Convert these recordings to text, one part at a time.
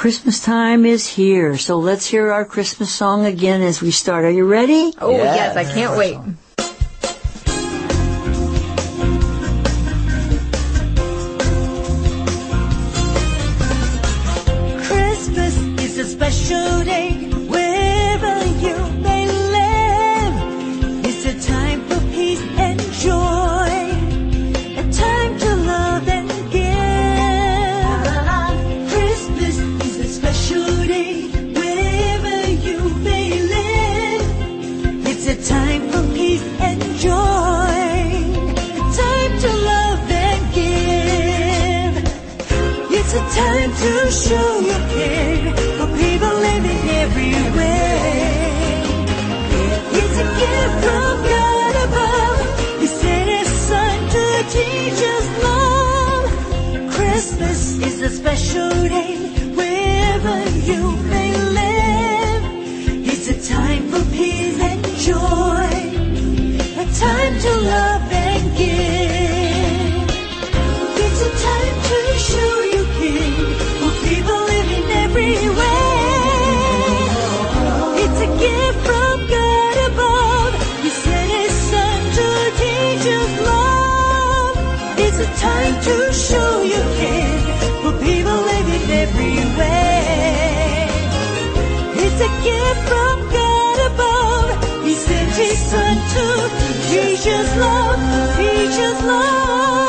Christmas time is here, so let's hear our Christmas song again as we start. Are you ready? Oh, yes, I can't wait. Christmas is a special day wherever you may live. It's a time for peace and joy, a time to love and give. Christmas is a special day wherever you may live. It's a time for peace and joy, a time to love and give. It's a time to show your care for people living everywhere. It's a gift from God above. He sent His Son to teach us love. Christmas is a special day wherever you may live. It's a time for peace and joy, a time to love and give. It's a time to show you care for people living everywhere. It's a gift from God above. He sent His Son to teach us love. It's a time to show you care for people living everywhere. It's a gift from God above. He sent His Son to teach us love, teach us love.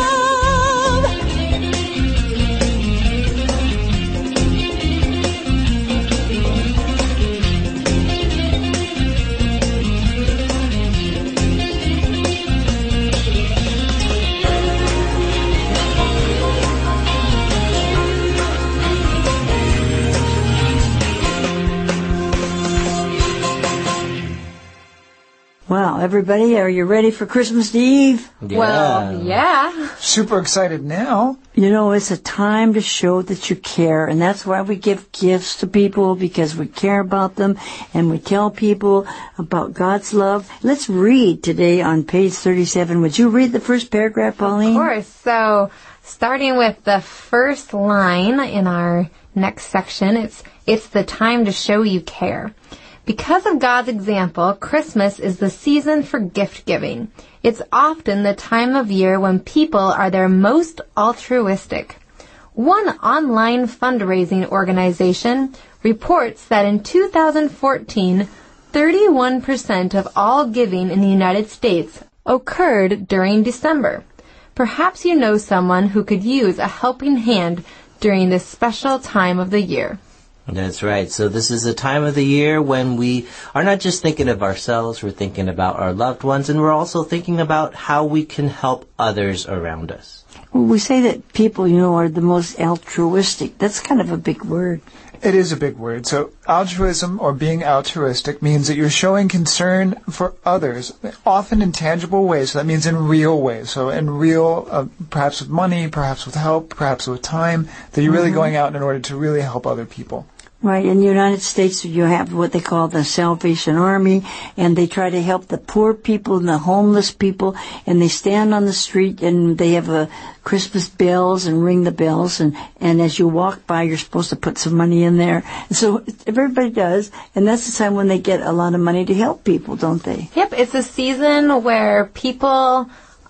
Wow, everybody, are you ready for Christmas Eve? Yeah. Well, yeah. Super excited now. You know, it's a time to show that you care, and that's why we give gifts to people, because we care about them, and we tell people about God's love. Let's read today on page 37. Would you read the first paragraph, Pauline? Of course. So, starting with the first line in our next section, it's the time to show you care. Because of God's example, Christmas is the season for gift giving. It's often the time of year when people are their most altruistic. One online fundraising organization reports that in 2014, 31% of all giving in the United States occurred during December. Perhaps you know someone who could use a helping hand during this special time of the year. That's right. So this is a time of the year when we are not just thinking of ourselves, we're thinking about our loved ones, and we're also thinking about how we can help others around us. Well, we say that people, are the most altruistic. That's kind of a big word. It is a big word. So altruism, or being altruistic, means that you're showing concern for others, often in tangible ways. So that means in real ways. So in real, perhaps with money, perhaps with help, perhaps with time, that you're really going out in order to really help other people. Right. In the United States, you have what they call the Salvation Army, and they try to help the poor people and the homeless people, and they stand on the street, and they have Christmas bells and ring the bells, and as you walk by, you're supposed to put some money in there. And so everybody does, and that's the time when they get a lot of money to help people, don't they? Yep, it's a season where people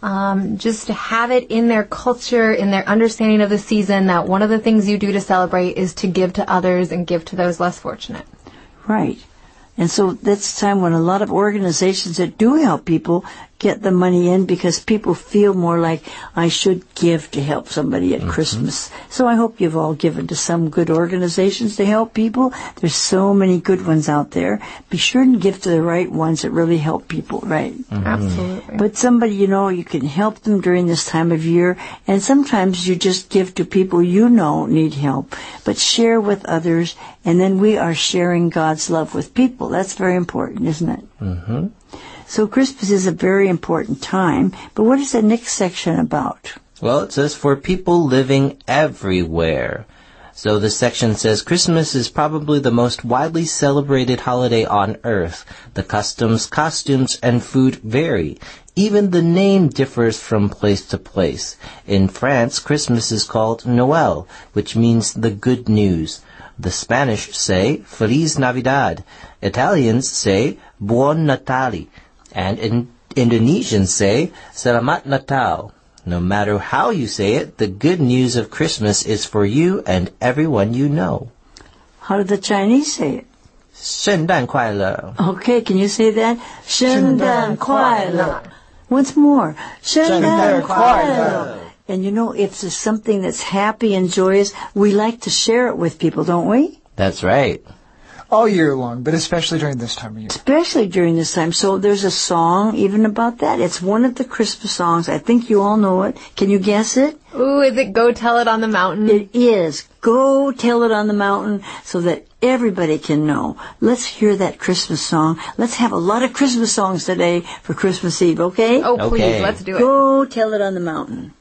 just have it in their culture, in their understanding of the season, that one of the things you do to celebrate is to give to others and give to those less fortunate. Right. And so that's the time when a lot of organizations that do help people get the money in, because people feel more like, I should give to help somebody at Christmas. So I hope you've all given to some good organizations to help people. There's so many good ones out there. Be sure and give to the right ones that really help people, right? Absolutely. But somebody, you can help them during this time of year, and sometimes you just give to people need help. But share with others, and then we are sharing God's love with people. That's very important, isn't it? Mm-hmm. So Christmas is a very important time, but what is the next section about? Well, it says for people living everywhere. So this section says Christmas is probably the most widely celebrated holiday on earth. The customs, costumes, and food vary. Even the name differs from place to place. In France, Christmas is called Noël, which means the good news. The Spanish say Feliz Navidad. Italians say Buon Natale. And Indonesians say Selamat Natal. No matter how you say it, the good news of Christmas is for you and everyone you know. How do the Chinese say it? 圣诞快乐. Okay, can you say that? 圣诞快乐. Once more. 圣诞快乐. And you know, if there's something that's happy and joyous, we like to share it with people, don't we? That's right. All year long, but especially during this time of year. Especially during this time. So there's a song even about that. It's one of the Christmas songs. I think you all know it. Can you guess it? Ooh, is it Go Tell It on the Mountain? It is. Go Tell It on the Mountain so that everybody can know. Let's hear that Christmas song. Let's have a lot of Christmas songs today for Christmas Eve, okay? Oh, please, Okay. let's do it. Go Tell It on the Mountain.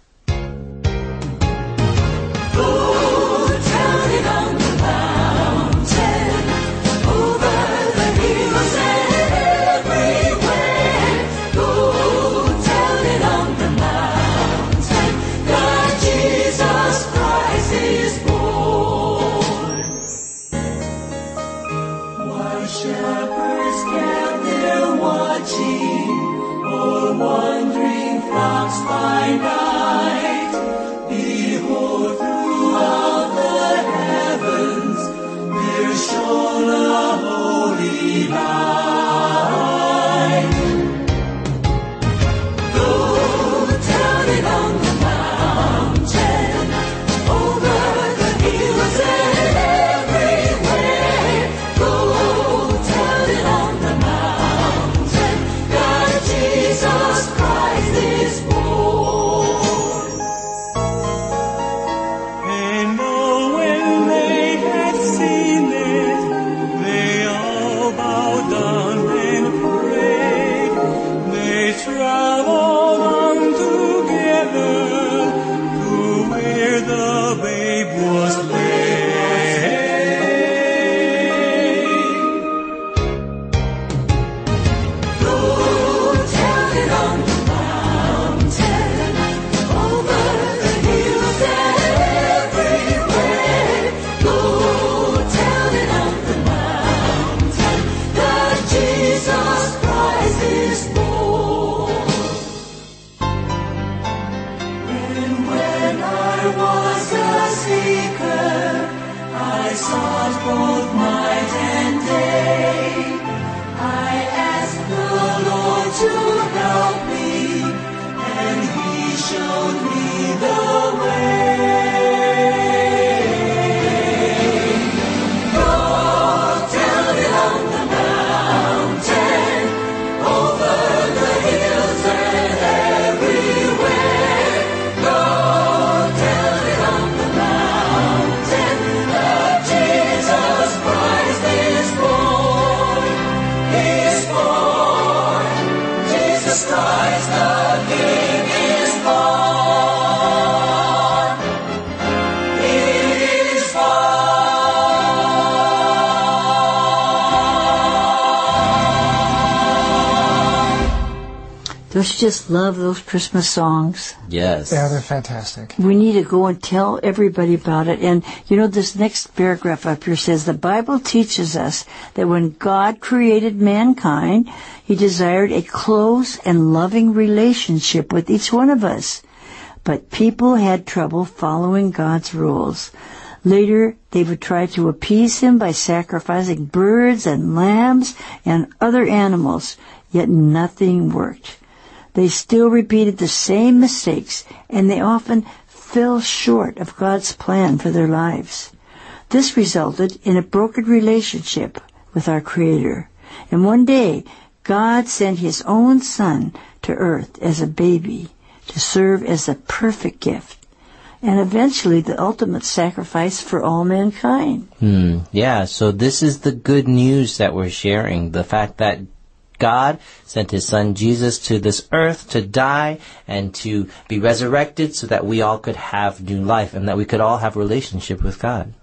Don't you just love those Christmas songs? Yes. Yeah, they're fantastic. We need to go and tell everybody about it. And, you know, this next paragraph up here says, the Bible teaches us that when God created mankind, He desired a close and loving relationship with each one of us. But people had trouble following God's rules. Later, they would try to appease Him by sacrificing birds and lambs and other animals, yet nothing worked. They still repeated the same mistakes, and they often fell short of God's plan for their lives. This resulted in a broken relationship with our Creator. And one day, God sent His own Son to earth as a baby to serve as the perfect gift, and eventually the ultimate sacrifice for all mankind. Yeah, so this is the good news that we're sharing, the fact that God sent His Son Jesus to this earth to die and to be resurrected so that we all could have new life and that we could all have a relationship with God.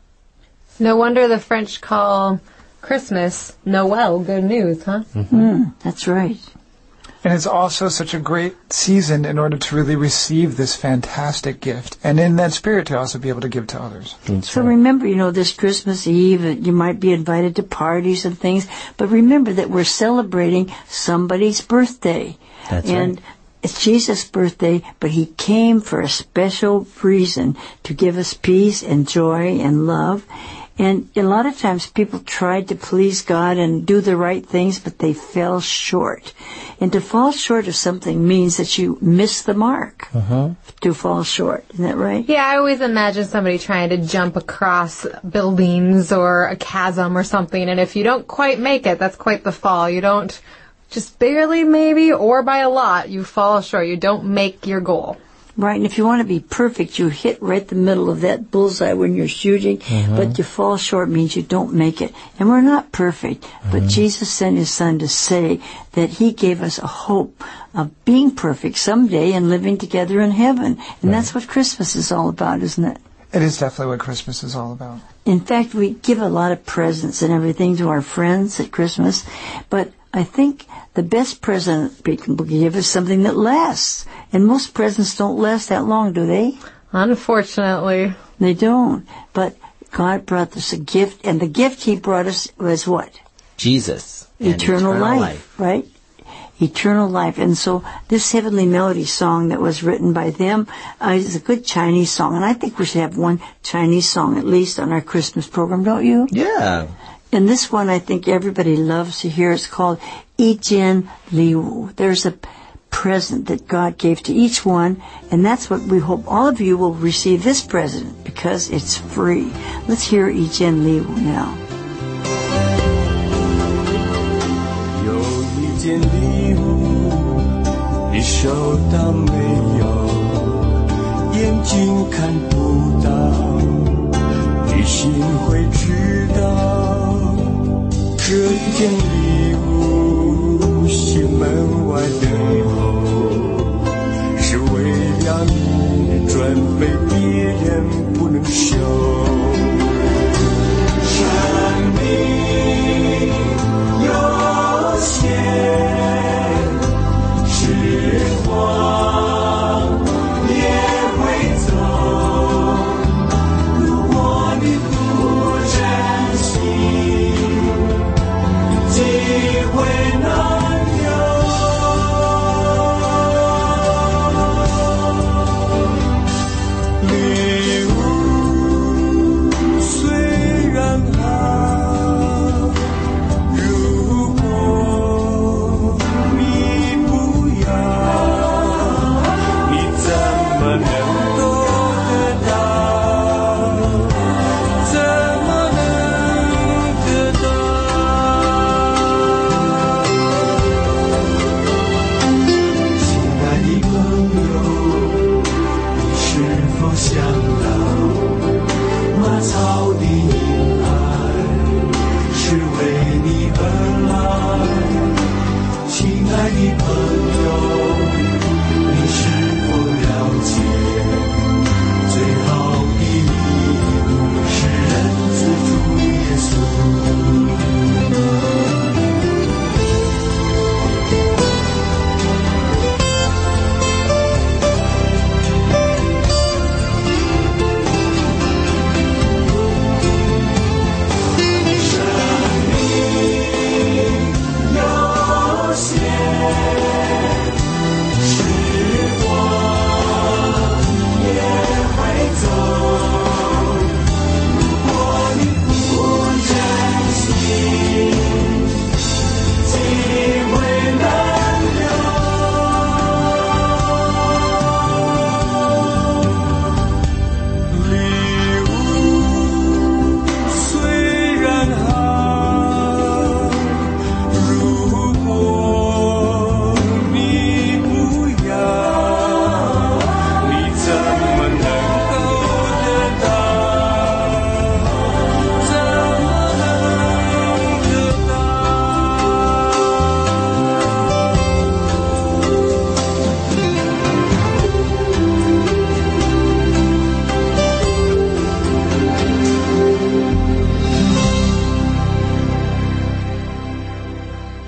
No wonder the French call Christmas Noël, good news, huh? That's right. And it's also such a great season in order to really receive this fantastic gift. And in that spirit to also be able to give to others. So remember, this Christmas Eve, you might be invited to parties and things, but remember that we're celebrating somebody's birthday. That's and right. It's Jesus' birthday, but he came for a special reason to give us peace and joy and love. And a lot of times people tried to please God and do the right things, but they fell short. And to fall short of something means that you miss the mark. To fall short. Isn't that right? Yeah, I always imagine somebody trying to jump across buildings or a chasm or something, and if you don't quite make it, that's quite the fall. You don't, just barely maybe, or by a lot, you fall short. You don't make your goal. Right, and if you want to be perfect, you hit right the middle of that bullseye when you're shooting, but you fall short means you don't make it. And we're not perfect, but Jesus sent his son to say that he gave us a hope of being perfect someday and living together in heaven. And that's what Christmas is all about, isn't it? It is definitely what Christmas is all about. In fact, we give a lot of presents and everything to our friends at Christmas, but I think the best present people give is something that lasts. And most presents don't last that long, do they? Unfortunately. They don't. But God brought us a gift, and the gift he brought us was what? Jesus. and Eternal life, right? Eternal life. And so this Heavenly Melody song that was written by them is a good Chinese song. And I think we should have one Chinese song at least on our Christmas program, don't you? Yeah. And this one I think everybody loves to hear. It's called Yi Jian Li Wu. There's a present that God gave to each one, and that's what we hope all of you will receive this present because it's free. Let's hear Yi Jian Li Wu now. 有一件礼物，你收到没有？眼睛看不到，你心会知道。这件礼物，心门外等候，是为了你准备，别人不能收。生命有限。 时光也会走，如果你不珍惜，今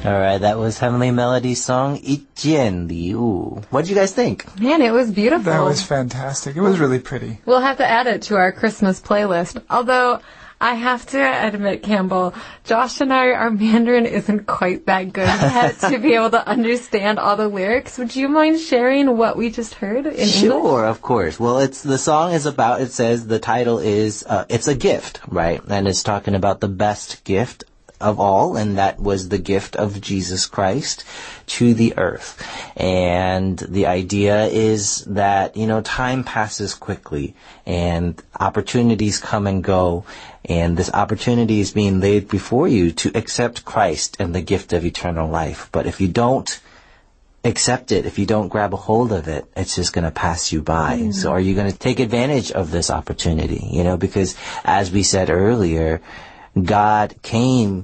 All right, that was Heavenly Melody's song, 一件礼物. What did you guys think? Man, it was beautiful. That was fantastic. It was really pretty. We'll have to add it to our Christmas playlist. Although, I have to admit, Campbell, Josh and our Mandarin isn't quite that good yet to be able to understand all the lyrics. Would you mind sharing what we just heard in English? Sure, of course. Well, the song is about, it says the title is, it's a gift, right? And it's talking about the best gift of all, and that was the gift of Jesus Christ to the earth. And the idea is that, time passes quickly and opportunities come and go, and this opportunity is being laid before you to accept Christ and the gift of eternal life. But if you don't accept it, if you don't grab a hold of it, it's just going to pass you by. So are you going to take advantage of this opportunity? Because as we said earlier, God came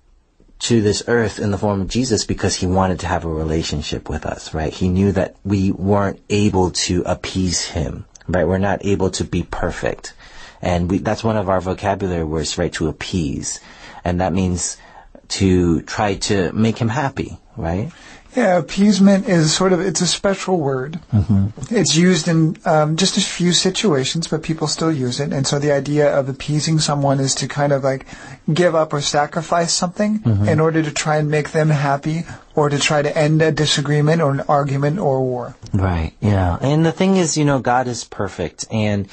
to this earth in the form of Jesus because he wanted to have a relationship with us, right? He knew that we weren't able to appease him, right? We're not able to be perfect. And that's one of our vocabulary words, right? To appease. And that means to try to make him happy, right? Yeah, appeasement is it's a special word. Mm-hmm. It's used in just a few situations, but people still use it. And so the idea of appeasing someone is to kind of give up or sacrifice something in order to try and make them happy or to try to end a disagreement or an argument or a war. Right, yeah. And the thing is, God is perfect, and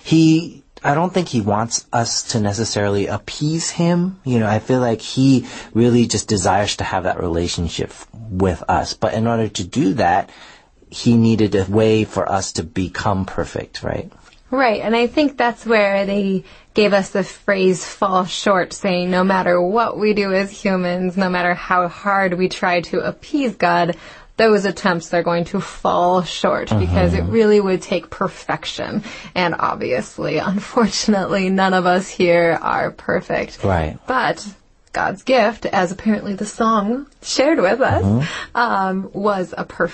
I don't think he wants us to necessarily appease him. I feel like he really just desires to have that relationship with us. But in order to do that, he needed a way for us to become perfect, right? Right, and I think that's where they gave us the phrase fall short, saying no matter what we do as humans, no matter how hard we try to appease God, those attempts are going to fall short because it really would take perfection. And obviously, unfortunately, none of us here are perfect. Right. But God's gift, as apparently the song shared with us, was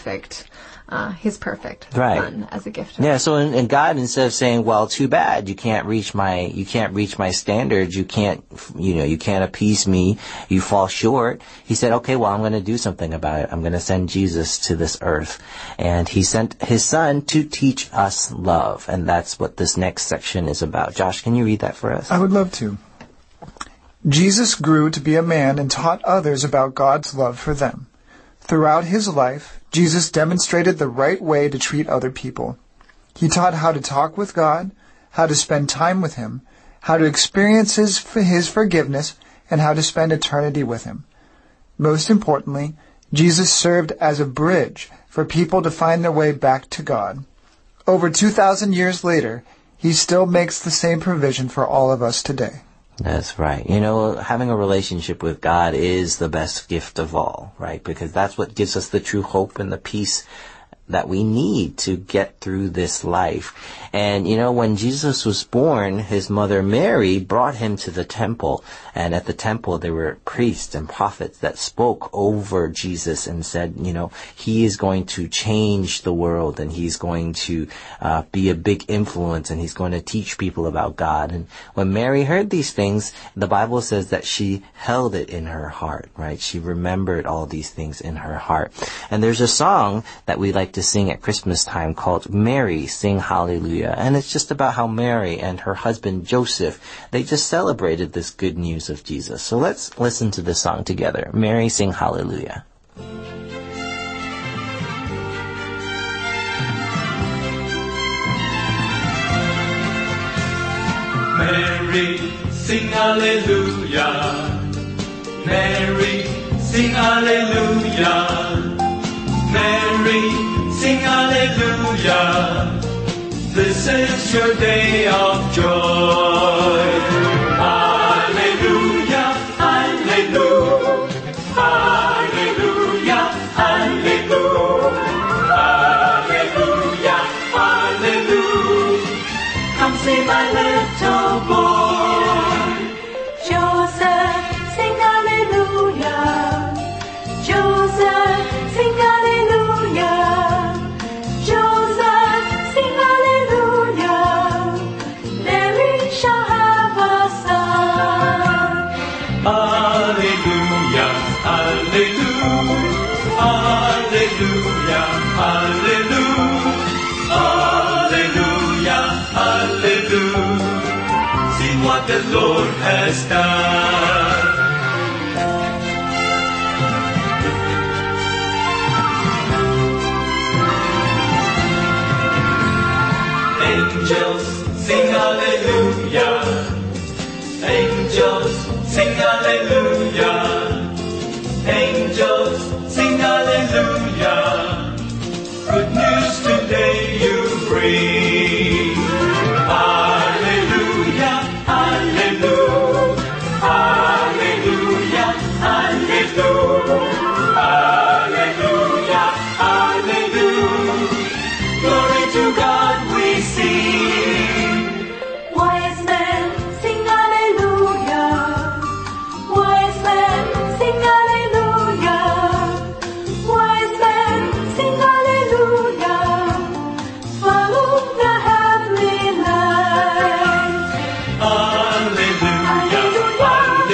his perfect son as a gift. Yeah, so in God, instead of saying, well, too bad, you can't reach my standards, you can't appease me, you fall short, he said, okay, well, I'm going to do something about it. I'm going to send Jesus to this earth. And he sent his son to teach us love. And that's what this next section is about. Josh, can you read that for us? I would love to. Jesus grew to be a man and taught others about God's love for them. Throughout his life, Jesus demonstrated the right way to treat other people. He taught how to talk with God, how to spend time with him, how to experience his forgiveness, and how to spend eternity with him. Most importantly, Jesus served as a bridge for people to find their way back to God. Over 2,000 years later, he still makes the same provision for all of us today. That's right. Having a relationship with God is the best gift of all, right? Because that's what gives us the true hope and the peace that we need to get through this life. And, when Jesus was born, his mother Mary brought him to the temple. And at the temple, there were priests and prophets that spoke over Jesus and said, he is going to change the world, and he's going to be a big influence, and he's going to teach people about God. And when Mary heard these things, the Bible says that she held it in her heart, right? She remembered all these things in her heart. And there's a song that we like to sing at Christmas time called Mary, Sing Hallelujah. And it's just about how Mary and her husband Joseph, they just celebrated this good news of Jesus. So let's listen to this song together. Mary, Sing Hallelujah. Mary, sing hallelujah. Mary, sing hallelujah. Mary, sing hallelujah. This is your day of joy. Hallelujah, hallelujah. Hallelujah, hallelujah. Hallelujah, hallelujah. Come see my little boy. Joseph, sing hallelujah. Joseph, sing hallelujah. Joseph, sing hallelujah. Mary shall have a son. Hallelujah, hallelujah. the Lord has done. Angels sing hallelujah. Angels sing hallelujah. Angels sing hallelujah. Good news today you bring. Hallelujah, hallelujah, hallelujah, hallelujah, hallelujah, hallelujah. Glory to God we sing. Wise men sing hallelujah. Wise men sing hallelujah. Wise men sing hallelujah. Follow the heavenly light. Hallelujah, hallelujah,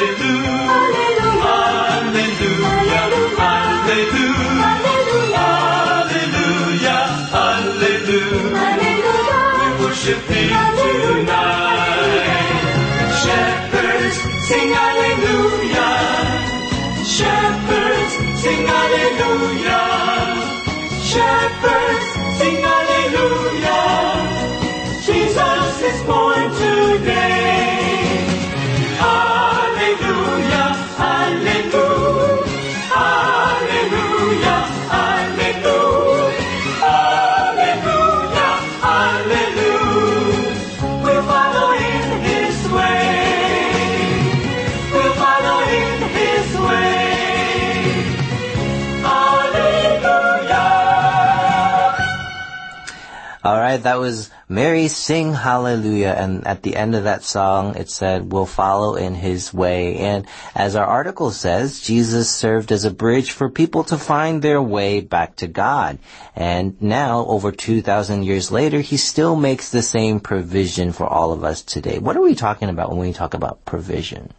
hallelujah, hallelujah, hallelujah. We worship Thee tonight. Shepherds sing hallelujah. Shepherds sing hallelujah. Shepherds sing hallelujah. Jesus is born today. Hallelujah, hallelujah, hallelujah, hallelujah, hallelujah, hallelujah. We'll follow in His way. We'll follow in His way. Hallelujah. All right, that was Mary Sing Hallelujah, and at the end of that song it said, we'll follow in His way. And as our article says, Jesus served as a bridge for people to find their way back to God. And now, over 2,000 years later, He still makes the same provision for all of us today. What are we talking about when we talk about provision?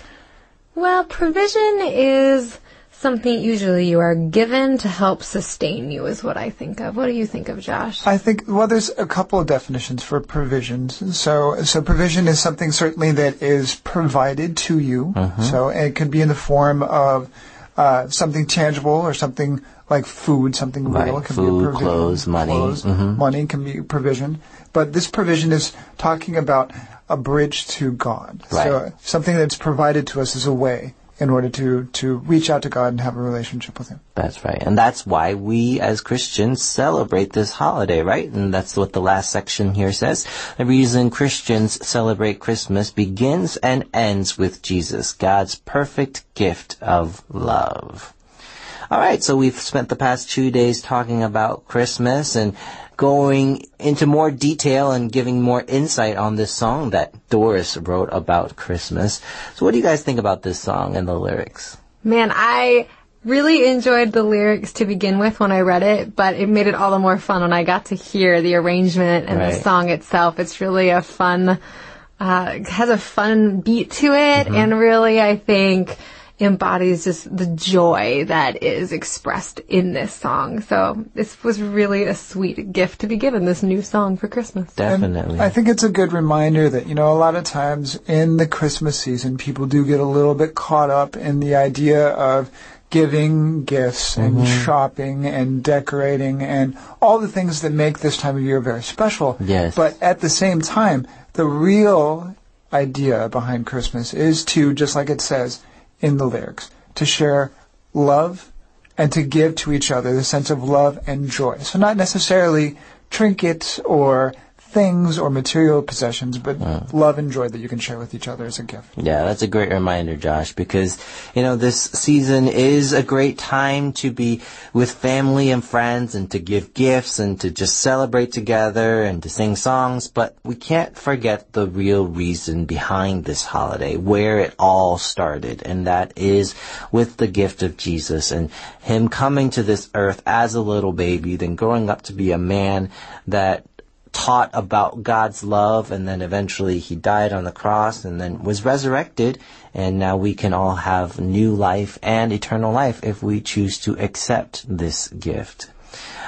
Well, provision is something usually you are given to help sustain you is what I think of. What do you think of, Josh? I think, well, there's a couple of definitions for provisions. So provision is something certainly that is provided to you. So it could be in the form of something tangible or something like food, something real. It can Food, be a provision. clothes, money. Money can be provision. But this provision is talking about a bridge to God. Right. So something that's provided to us as a way in order to reach out to God and have a relationship with Him. That's right. And that's why we as Christians celebrate this holiday, right? And that's what the last section here says. The reason Christians celebrate Christmas begins and ends with Jesus, God's perfect gift of love. All right, so we've spent the past 2 days talking about Christmas and going into more detail and giving more insight on this song that Doris wrote about Christmas. So what do you guys think about this song and the lyrics? Man, I really enjoyed the lyrics to begin with when I read it, but it made it all the more fun when I got to hear the arrangement and the song itself. It's really a fun, has a fun beat to it, and really, I think, embodies just the joy that is expressed in this song. So this was really a sweet gift to be given, this new song for Christmas. Definitely. And I think it's a good reminder that, a lot of times in the Christmas season, people do get a little bit caught up in the idea of giving gifts and shopping and decorating and all the things that make this time of year very special. Yes. But at the same time, the real idea behind Christmas is to, just like it says in the lyrics, to share love and to give to each other the sense of love and joy. So not necessarily trinkets or things or material possessions, but love and joy that you can share with each other as a gift. Yeah, that's a great reminder, Josh, because, this season is a great time to be with family and friends and to give gifts and to just celebrate together and to sing songs, but we can't forget the real reason behind this holiday, where it all started, and that is with the gift of Jesus and Him coming to this earth as a little baby, then growing up to be a man that taught about God's love, and then eventually He died on the cross and then was resurrected, and now we can all have new life and eternal life if we choose to accept this gift.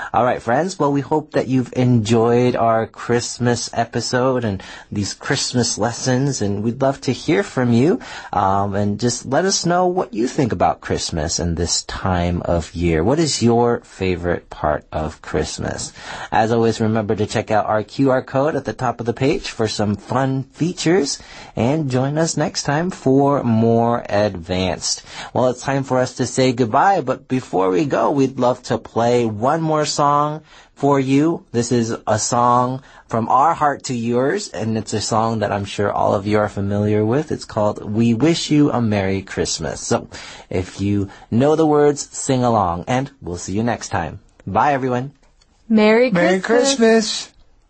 All right, friends. Well, we hope that you've enjoyed our Christmas episode and these Christmas lessons, and we'd love to hear from you. And just let us know what you think about Christmas and this time of year. What is your favorite part of Christmas? As always, remember to check out our QR code at the top of the page for some fun features, and join us next time for more advanced. Well, it's time for us to say goodbye, but before we go, we'd love to play one more song for you. This is a song from our heart to yours, and it's a song that I'm sure all of you are familiar with. It's called We Wish You a Merry Christmas. So if you know the words, sing along, and we'll see you next time. Bye, everyone. Merry Christmas. Merry Christmas.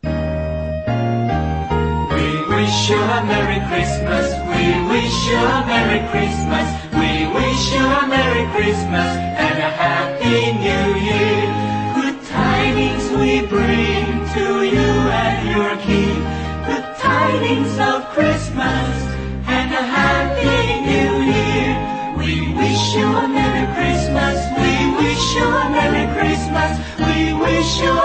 We wish you a Merry Christmas. We wish you a Merry Christmas. We wish you a Merry Christmas and a Happy New Year. Good tidings we bring to you and your King. Good tidings of Christmas and a Happy New Year. We wish you a Merry Christmas. We wish you a Merry Christmas. We wish you